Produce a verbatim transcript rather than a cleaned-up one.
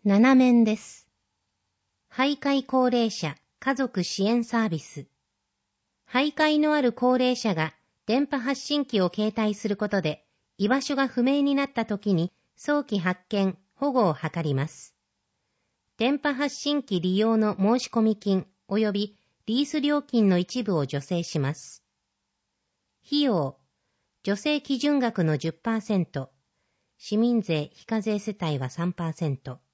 なな面です。徘徊高齢者家族支援サービス。徘徊のある高齢者が電波発信機を携帯することで、居場所が不明になったときに早期発見、保護を図ります。電波発信機利用の申し込み金及びリース料金の一部を助成します。費用、助成基準額の じゅっパーセント、市民税非課税世帯は さんパーセント。